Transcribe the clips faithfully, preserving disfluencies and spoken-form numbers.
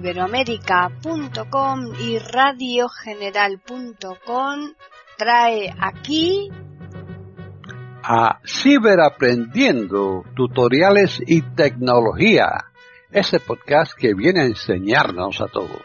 iberoamérica punto com y radio general punto com trae aquí a Ciberaprendiendo, tutoriales y tecnología, ese podcast que viene a enseñarnos a todos.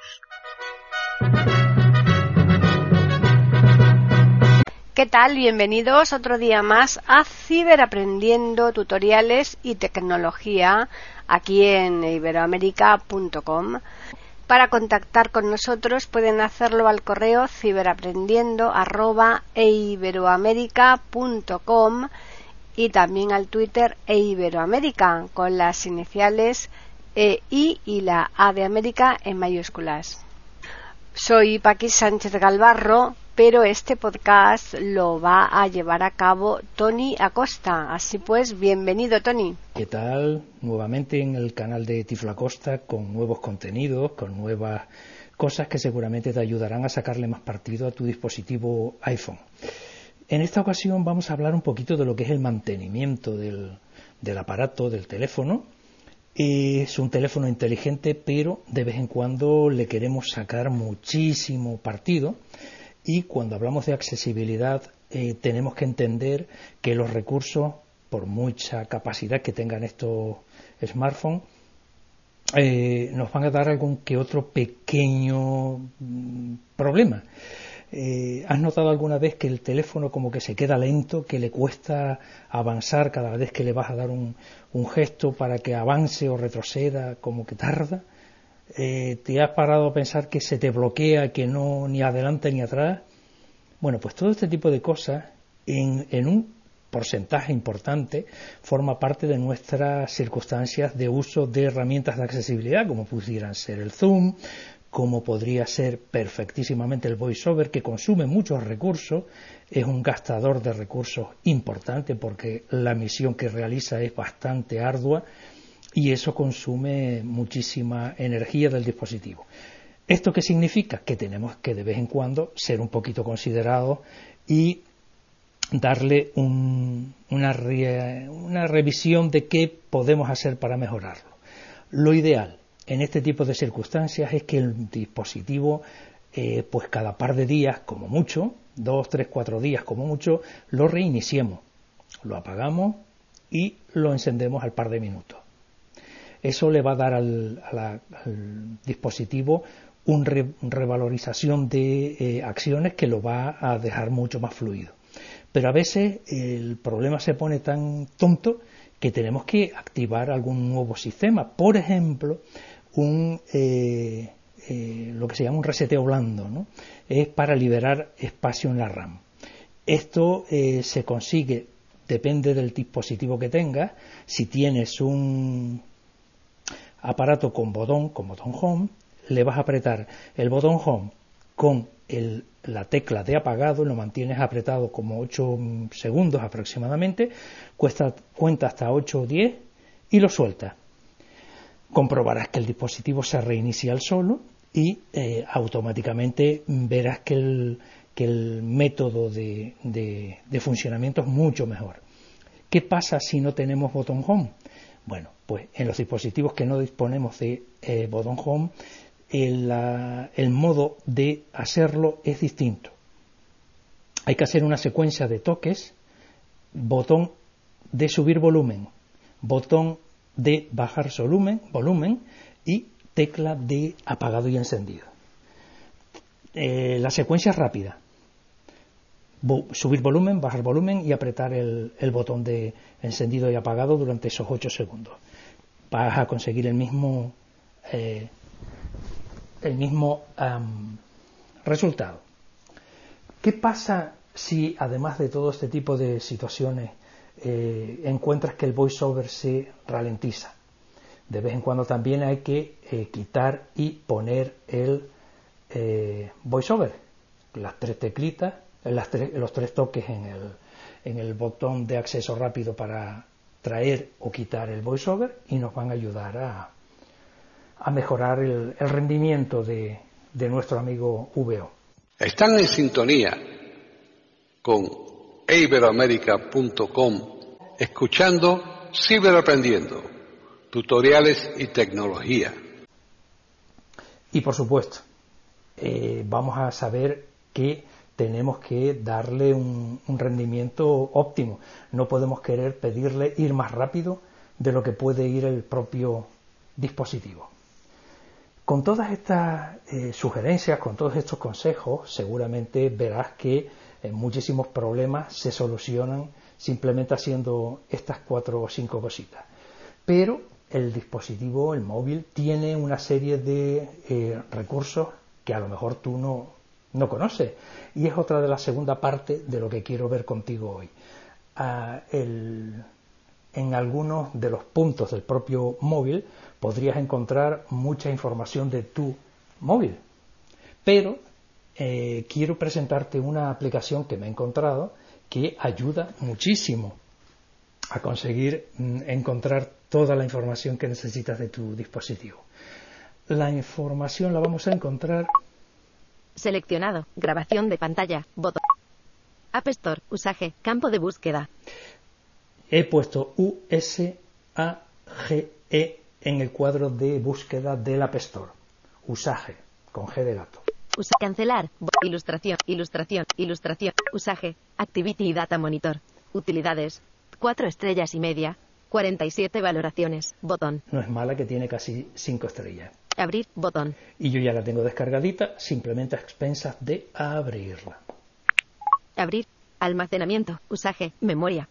¿Qué tal? Bienvenidos otro día más a Ciberaprendiendo, tutoriales y tecnología aquí en iberoamérica punto com. Para contactar con nosotros pueden hacerlo al correo ciberaprendiendo arroba iberoamérica punto com y también al Twitter eiberoamérica con las iniciales E I y la A de América en mayúsculas. Soy Paqui Sánchez Galvarro, pero este podcast lo va a llevar a cabo Tony Acosta. Así pues, bienvenido, Tony. ¿Qué tal? Nuevamente en el canal de Tiflo Acosta con nuevos contenidos, con nuevas cosas que seguramente te ayudarán a sacarle más partido a tu dispositivo iPhone. En esta ocasión vamos a hablar un poquito de lo que es el mantenimiento del, del aparato, del teléfono. Es un teléfono inteligente, pero de vez en cuando le queremos sacar muchísimo partido. Y cuando hablamos de accesibilidad, eh, tenemos que entender que los recursos, por mucha capacidad que tengan estos smartphones, eh, nos van a dar algún que otro pequeño mm, problema. Eh, ¿Has notado alguna vez que el teléfono como que se queda lento, que le cuesta avanzar cada vez que le vas a dar un, un gesto para que avance o retroceda, como que tarda? Eh, ¿Te has parado a pensar que se te bloquea, que no ni adelante ni atrás? Bueno, pues todo este tipo de cosas en, en un porcentaje importante forma parte de nuestras circunstancias de uso de herramientas de accesibilidad, como pudieran ser el zoom, como podría ser perfectísimamente el VoiceOver, que consume muchos recursos, es un gastador de recursos importante porque la misión que realiza es bastante ardua y eso consume muchísima energía del dispositivo. ¿Esto qué significa? Que tenemos que de vez en cuando ser un poquito considerados y darle un, una, re, una revisión de qué podemos hacer para mejorarlo. Lo ideal en este tipo de circunstancias es que el dispositivo, eh, pues cada par de días, como mucho, dos, tres, cuatro días como mucho, lo reiniciemos, lo apagamos y lo encendemos al par de minutos. Eso le va a dar al, a la, al dispositivo una re, revalorización de eh, acciones que lo va a dejar mucho más fluido. Pero a veces el problema se pone tan tonto que tenemos que activar algún nuevo sistema. Por ejemplo, un eh, eh, lo que se llama un reseteo blando, ¿no? Es para liberar espacio en la RAM. Esto eh, se consigue, depende del dispositivo que tengas. Si tienes un aparato con botón, con botón home, le vas a apretar el botón home con el, la tecla de apagado, lo mantienes apretado como ocho segundos aproximadamente, cuesta, cuenta hasta ocho o diez y lo sueltas. Comprobarás que el dispositivo se reinicia al solo y eh, automáticamente verás que el, que el método de, de, de funcionamiento es mucho mejor. ¿Qué pasa si no tenemos botón home? Bueno, pues en los dispositivos que no disponemos de eh, botón home, el, la, el modo de hacerlo es distinto. Hay que hacer una secuencia de toques, botón de subir volumen, botón de bajar volumen, volumen y tecla de apagado y encendido. Eh, la secuencia es rápida. Bo- subir volumen, bajar volumen y apretar el, el botón de encendido y apagado durante esos ocho segundos. Vas a conseguir el mismo eh, el mismo um, resultado. ¿Qué pasa si además de todo este tipo de situaciones eh, encuentras que el VoiceOver se ralentiza? De vez en cuando también hay que eh, quitar y poner el eh, VoiceOver, las tres teclitas, las tres, los tres toques en el, en el botón de acceso rápido para traer o quitar el VoiceOver y nos van a ayudar a, a mejorar el, el rendimiento de, de nuestro amigo V O. Están en sintonía con iberoamérica punto com escuchando Ciberaprendiendo, tutoriales y tecnología. Y por supuesto, eh, vamos a saber que tenemos que darle un, un rendimiento óptimo. No podemos querer pedirle ir más rápido de lo que puede ir el propio dispositivo. Con todas estas eh, sugerencias, con todos estos consejos, seguramente verás que eh, muchísimos problemas se solucionan simplemente haciendo estas cuatro o cinco cositas. Pero el dispositivo, el móvil, tiene una serie de eh, recursos que a lo mejor tú no, no conoces. Y es otra de la segunda parte de lo que quiero ver contigo hoy. Ah, el, en algunos de los puntos del propio móvil podrías encontrar mucha información de tu móvil. Pero eh, quiero presentarte una aplicación que me he encontrado que ayuda muchísimo a conseguir mm, encontrar toda la información que necesitas de tu dispositivo. La información la vamos a encontrar. Seleccionado. Grabación de pantalla. Botón. App Store. Usaje. Campo de búsqueda. He puesto U S A G E en el cuadro de búsqueda del App Store. Usaje. Con G de gato. Usa cancelar. Bo ilustración. Ilustración. Ilustración. Usaje. Activity y Data Monitor. Utilidades. cuatro estrellas y media. cuarenta y siete valoraciones. Botón. No es mala, que tiene casi cinco estrellas. Abrir. Botón. Y yo ya la tengo descargadita, simplemente a expensas de abrirla. Abrir. Almacenamiento. Usaje. Memoria.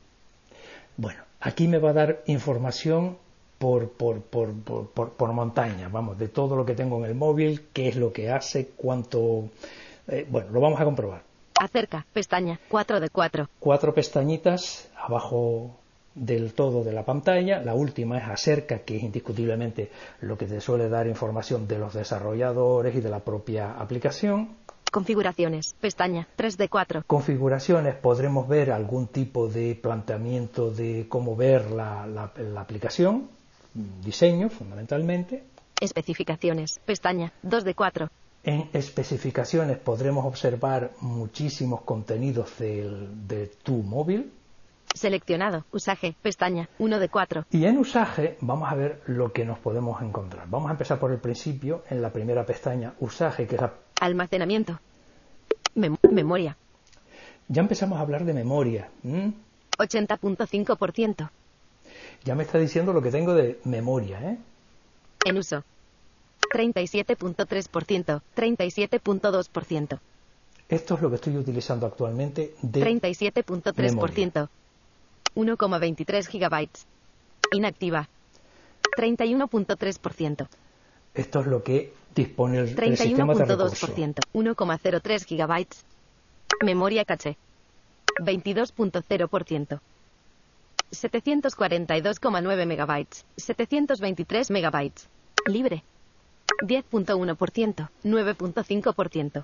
Bueno, aquí me va a dar información por, por, por, por, por, por montaña, vamos, de todo lo que tengo en el móvil, qué es lo que hace, cuánto... Eh, bueno, lo vamos a comprobar. Acerca. Pestaña. cuatro de cuatro. Cuatro pestañitas abajo del todo de la pantalla. La última es acerca, que es indiscutiblemente lo que te suele dar información de los desarrolladores y de la propia aplicación. Configuraciones. Pestaña. tres de cuatro. Configuraciones. Podremos ver algún tipo de planteamiento de cómo ver la, la, la aplicación. Diseño, fundamentalmente. Especificaciones. Pestaña. dos de cuatro. En especificaciones podremos observar muchísimos contenidos del, de tu móvil. Seleccionado. Usaje. Pestaña. uno de cuatro. Y en usaje vamos a ver lo que nos podemos encontrar. Vamos a empezar por el principio, en la primera pestaña, usaje, que es la... Almacenamiento. Mem memoria. Ya empezamos a hablar de memoria. ¿Mm? ochenta punto cinco por ciento. Ya me está diciendo lo que tengo de memoria, ¿eh? En uso. treinta y siete punto tres por ciento. treinta y siete punto dos por ciento. Esto es lo que estoy utilizando actualmente de treinta y siete punto tres por ciento. uno coma veintitrés gigabytes. Inactiva. treinta y uno punto tres por ciento. Esto es lo que dispone el, el treinta y uno sistema de punto dos por recursos. ciento. uno coma cero tres gigabytes. Memoria caché. veintidós punto cero por ciento. setecientos cuarenta y dos coma nueve megabytes. setecientos veintitrés megabytes. Libre. diez punto uno por ciento. nueve punto cinco por ciento.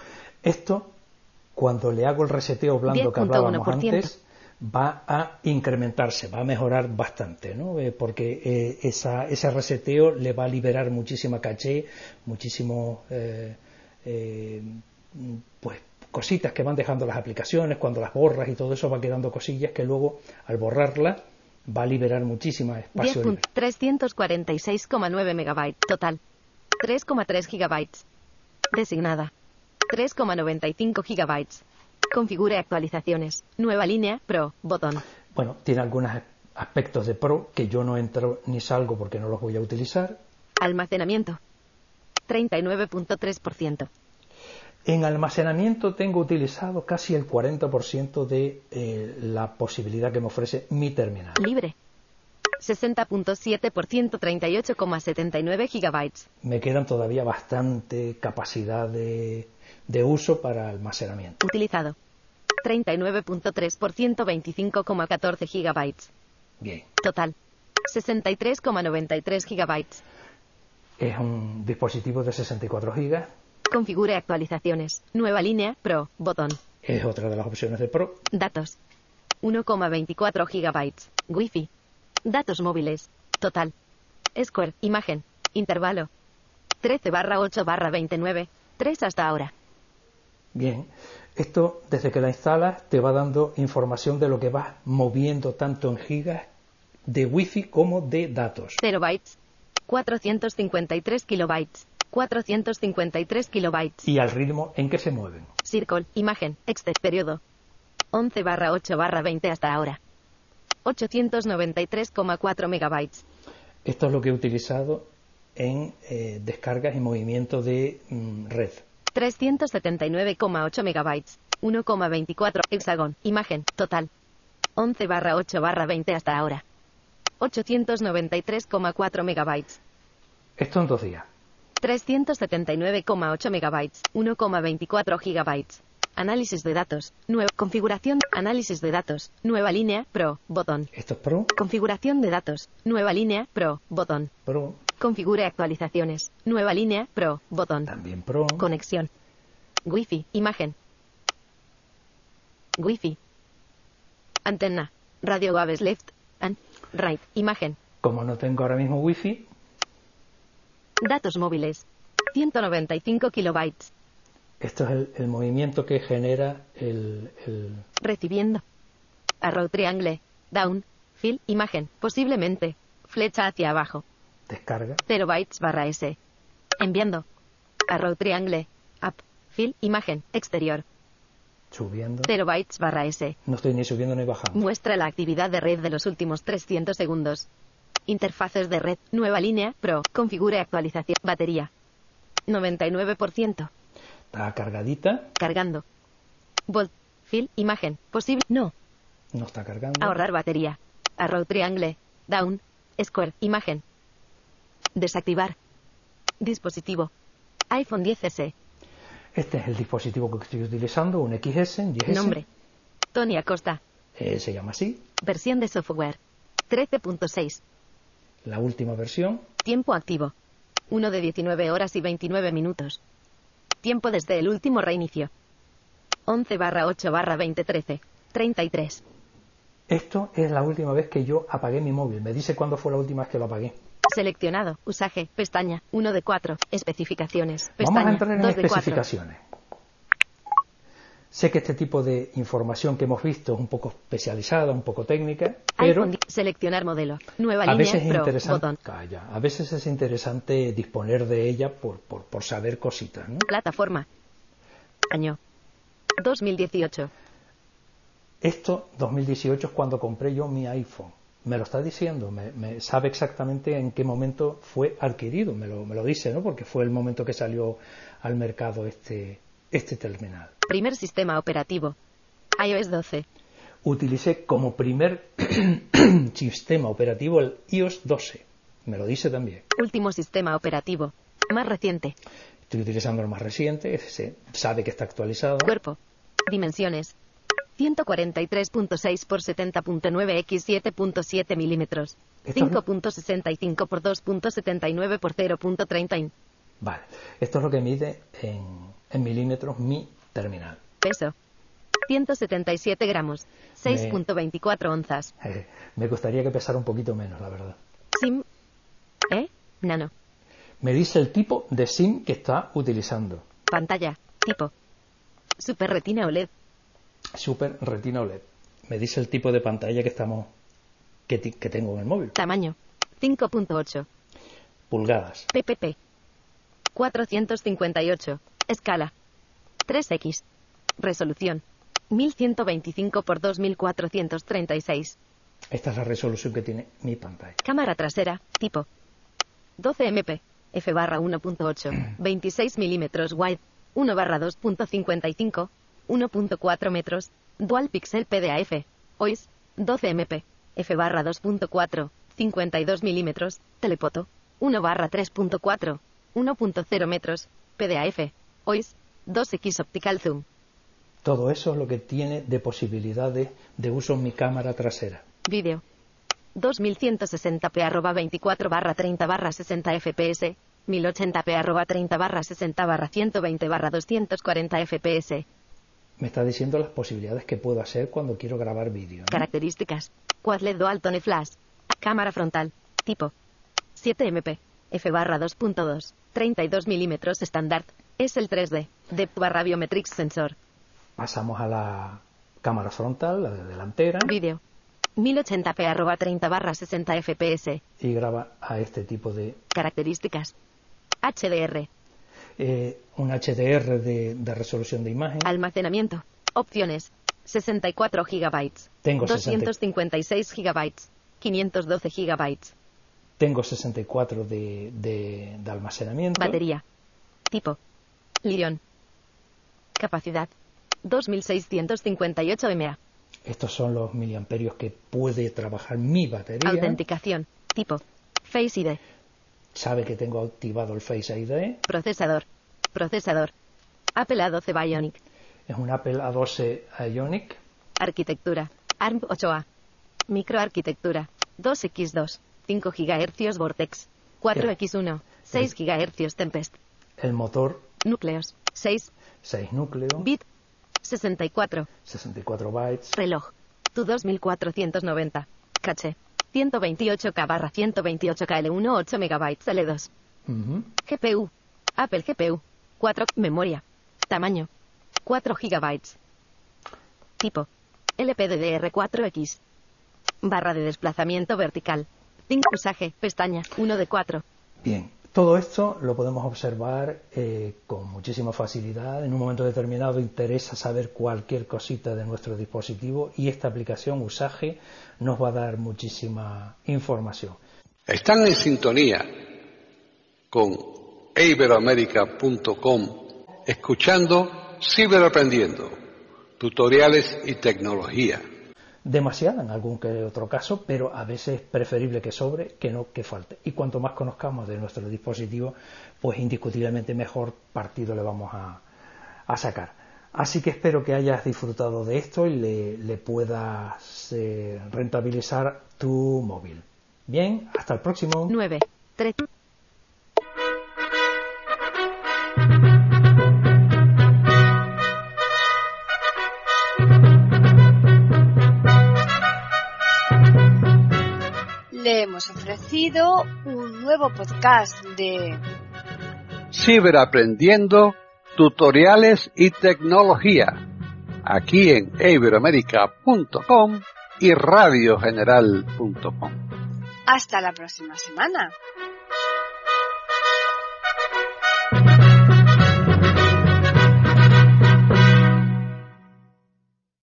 Esto, cuando le hago el reseteo blando que hablábamos antes, va a incrementarse, va a mejorar bastante, ¿no? Eh, porque eh, esa, ese reseteo le va a liberar muchísima caché, muchísimo, eh, eh, pues, cositas que van dejando las aplicaciones. Cuando las borras y todo eso, va quedando cosillas que luego, al borrarlas, va a liberar muchísimo espacio libre. trescientos cuarenta y seis coma nueve megabytes. Total. tres coma tres gigabytes. Designada. tres coma noventa y cinco gigabytes. Configure actualizaciones. Nueva línea, Pro, botón. Bueno, tiene algunos aspectos de Pro que yo no entro ni salgo porque no los voy a utilizar. Almacenamiento. treinta y nueve punto tres por ciento. En almacenamiento tengo utilizado casi el cuarenta por ciento de eh, la posibilidad que me ofrece mi terminal. Libre. sesenta punto siete por ciento, treinta y ocho coma setenta y nueve gigabytes. Me quedan todavía bastante capacidad de, de uso para almacenamiento. Utilizado. treinta y nueve punto tres por ciento, veinticinco coma catorce gigabytes. Bien. Total. sesenta y tres coma noventa y tres gigabytes. Es un dispositivo de sesenta y cuatro gigas. Configure actualizaciones. Nueva línea, Pro, botón. Es otra de las opciones de Pro. Datos. uno coma veinticuatro gigabytes. Wi-Fi. Datos móviles. Total. Square. Imagen. Intervalo. trece barra ocho barra veintinueve. tres hasta ahora. Bien. Esto, desde que la instalas, te va dando información de lo que vas moviendo tanto en gigas de Wi-Fi como de datos. cero bytes. cuatrocientos cincuenta y tres kilobytes. cuatrocientos cincuenta y tres kilobytes. ¿Y al ritmo en que se mueven? Circle, imagen, exter, periodo. once barra ocho barra veinte hasta ahora. ochocientos noventa y tres coma cuatro megabytes. Esto es lo que he utilizado en eh, descargas y movimiento de mm, red. trescientos setenta y nueve coma ocho megabytes. uno coma veinticuatro, hexagón, imagen, total. once barra ocho barra veinte hasta ahora. ochocientos noventa y tres coma cuatro megabytes. Esto en dos días. trescientos setenta y nueve coma ocho megabytes. uno coma veinticuatro gigabytes. Análisis de datos. Nueva configuración. Análisis de datos. Nueva línea. Pro. Botón. Esto es Pro. Configuración de datos. Nueva línea. Pro. Botón. Pro. Configure actualizaciones. Nueva línea. Pro. Botón. También Pro. Conexión. Wi-Fi. Imagen. Wi-Fi. Antena. Radio waves left and right. Imagen. Como no tengo ahora mismo Wi-Fi. Datos móviles. ciento noventa y cinco kilobytes. Esto es el, el movimiento que genera el, el... Recibiendo. Arrow triangle. Down. Fill. Imagen. Posiblemente. Flecha hacia abajo. Descarga. cero bytes barra S. Enviando. Arrow triangle. Up. Fill. Imagen. Exterior. Subiendo. cero bytes barra S. No estoy ni subiendo ni bajando. Muestra la actividad de red de los últimos trescientos segundos. Interfaces de red. Nueva línea. Pro. Configure actualización. Batería. noventa y nueve por ciento. Está cargadita. Cargando. Volt. Fill. Imagen. Posible. No. No está cargando. Ahorrar batería. Arrow triangle. Down. Square. Imagen. Desactivar. Dispositivo. iPhone diez ese. Este es el dispositivo que estoy utilizando, un X S, un diez ese. Nombre. Tony Acosta. Eh, se llama así. Versión de software. trece punto seis. La última versión. Tiempo activo. uno de diecinueve horas y veintinueve minutos. Tiempo desde el último reinicio. once barra ocho barra veinte trece. treinta y tres. Esto es la última vez que yo apagué mi móvil. Me dice cuándo fue la última vez que lo apagué. Seleccionado. Usaje. Pestaña. uno de cuatro. Especificaciones. Pestaña. Vamos a entrar en dos de cuatro. especificaciones. Sé que este tipo de información que hemos visto es un poco especializada, un poco técnica, pero iPhone, seleccionar modelo. Nueva a línea. veces es Pro. interesante, Botón. calla, a veces es interesante disponer de ella por, por, por saber cositas, ¿no? Plataforma. Año. dos mil dieciocho. Esto, dos mil dieciocho, es cuando compré yo mi iPhone. Me lo está diciendo, me, me sabe exactamente en qué momento fue adquirido, me lo, me lo dice, ¿no? Porque fue el momento que salió al mercado este, este terminal. Primer sistema operativo. iOS doce. Utilicé como primer sistema operativo el iOS doce. Me lo dice también. Último sistema operativo. Más reciente. Estoy utilizando el más reciente, se sabe que está actualizado. Cuerpo. Dimensiones. ciento cuarenta y tres punto seis por setenta punto nueve por siete punto siete milímetros. cinco punto sesenta y cinco por dos punto setenta y nueve por cero punto treinta. Vale. Esto es lo que mide en, en milímetros mi terminal. Peso. ciento setenta y siete gramos. seis punto veinticuatro onzas. Eh, me gustaría que pesara un poquito menos, la verdad. SIM. ¿Eh? Nano. Me dice el tipo de SIM que está utilizando. Pantalla. Tipo. Super Retina O L E D. Super Retina O L E D. Me dice el tipo de pantalla que estamos que, que tengo en el móvil. Tamaño. cinco punto ocho. Pulgadas. P P P. cuatrocientos cincuenta y ocho. Escala. tres equis. Resolución. mil ciento veinticinco por dos mil cuatrocientos treinta y seis. Esta es la resolución que tiene mi pantalla. Cámara trasera. Tipo. doce megapíxeles. F barra uno punto ocho. veintiséis milímetros wide. uno barra dos punto cincuenta y cinco. uno punto cuatro metros. Dual pixel P D A F. O I S. doce megapíxeles. F barra dos punto cuatro. cincuenta y dos milímetros. Telefoto. uno barra tres punto cuatro. uno punto cero metros. P D A F. O I S. dos equis Optical Zoom. Todo eso es lo que tiene de posibilidades de uso en mi cámara trasera. Vídeo. dos mil ciento sesenta p arroba veinticuatro barra treinta barra sesenta F P S. mil ochenta p arroba treinta barra sesenta barra ciento veinte barra doscientos cuarenta F P S. Me está diciendo las posibilidades que puedo hacer cuando quiero grabar vídeo, ¿no? Características. Quad L E D Dual Tone Flash. Cámara frontal. Tipo. siete megapíxeles. F barra dos punto dos. treinta y dos milímetros estándar. Es el tres D. Depth barra Biometrics Sensor. Pasamos a la cámara frontal, la de delantera. Vídeo. mil ochenta p arroba treinta barra sesenta F P S. Y graba a este tipo de características. H D R. eh, un H D R de, de resolución de imagen. Almacenamiento. Opciones. sesenta y cuatro gigabytes. Tengo doscientos cincuenta y seis gigabytes. quinientos doce gigabytes. Tengo sesenta y cuatro de, de, de almacenamiento. Batería. Tipo. Li-ion. Capacidad. dos mil seiscientos cincuenta y ocho miliamperios hora. Estos son los miliamperios que puede trabajar mi batería. Autenticación. Tipo. Face I D. Sabe que tengo activado el Face I D. Procesador. Procesador. Apple A doce Bionic. Es un Apple A doce Ionic. Arquitectura. ARM ocho A. Microarquitectura. dos equis dos. cinco gigahercios Vortex. cuatro equis uno. seis gigahercios Tempest. El motor. Núcleos. seis. seis núcleos. Bit. sesenta y cuatro. sesenta y cuatro bytes. Reloj. Tu dos mil cuatrocientos noventa. Caché. ciento veintiocho K barra ciento veintiocho K L uno ocho megabytes L dos. Uh-huh. G P U. Apple G P U. cuatro. Memoria. Tamaño. cuatro gigabytes. Tipo. L P D D R cuatro X. Barra de desplazamiento vertical. cinco. Usaje. Pestaña. uno de cuatro. Bien. Todo esto lo podemos observar eh, con muchísima facilidad. En un momento determinado interesa saber cualquier cosita de nuestro dispositivo y esta aplicación Usage nos va a dar muchísima información. Están en sintonía con iberoamerica punto com escuchando Ciberaprendiendo, tutoriales y tecnología. Demasiada en algún que otro caso, pero a veces es preferible que sobre que no que falte. Y cuanto más conozcamos de nuestro dispositivo, pues indiscutiblemente mejor partido le vamos a, a sacar. Así que espero que hayas disfrutado de esto y le, le puedas eh, rentabilizar tu móvil. Bien, hasta el próximo. nueve. tres. Le hemos ofrecido un nuevo podcast de Ciberaprendiendo, tutoriales y tecnología, aquí en iberoamerica punto com y radio general punto com. Hasta la próxima semana.